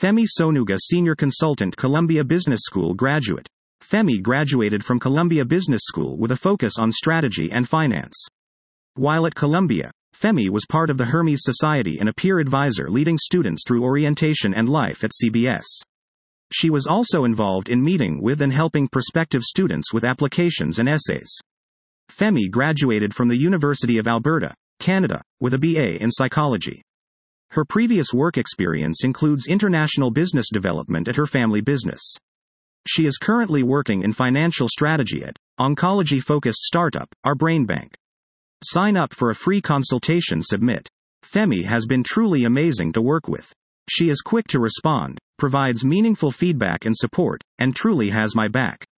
Femi Sonuga, Senior Consultant, Columbia Business School graduate. Femi graduated from Columbia Business School with a focus on strategy and finance. While at Columbia, Femi was part of the Hermes Society and a peer advisor leading students through orientation and life at CBS. She was also involved in meeting with and helping prospective students with applications and essays. Femi graduated from the University of Alberta, Canada, with a BA in psychology. Her previous work experience includes international business development at her family business. She is currently working in financial strategy at oncology-focused startup, Our Brain Bank. Sign up for a free consultation. Submit. Femi has been truly amazing to work with. She is quick to respond, provides meaningful feedback and support, and truly has my back.